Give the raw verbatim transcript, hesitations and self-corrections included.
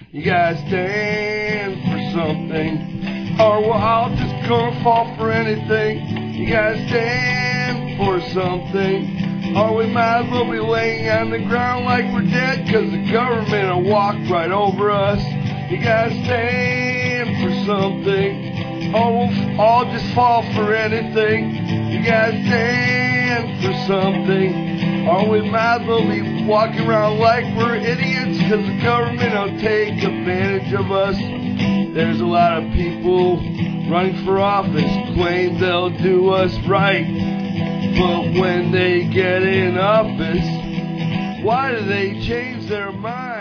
You gotta stand for something, or we're all just gonna fall for anything. You gotta stand for something, or we might as well be laying on the ground like we're dead, cause the government will walk right over us. You gotta stand for something, or we'll all just fall for anything. You gotta stand for something, or we might as well be walking around like we're idiots, cause the government will take advantage of us. There's a lot of people running for office claim they'll do us right, but when they get in office, why do they change their mind?